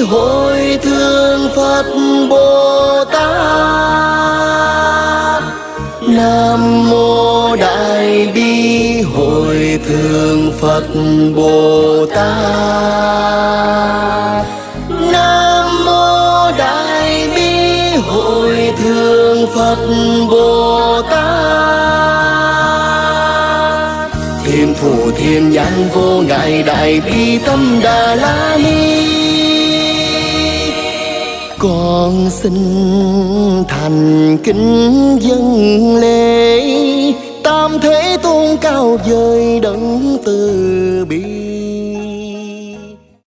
hội thương Phật Bồ Tát. Nam mô Đại Bi hội thương Phật Bồ Tát. Nam mô Đại Bi hội thương Phật Bồ Tát. Thiên thủ thiên nhãn vô ngại Đại Bi Tâm Đà La Ni. Con xin thành kính dâng lễ Tam Thế Tôn cao vời đấng từ bi.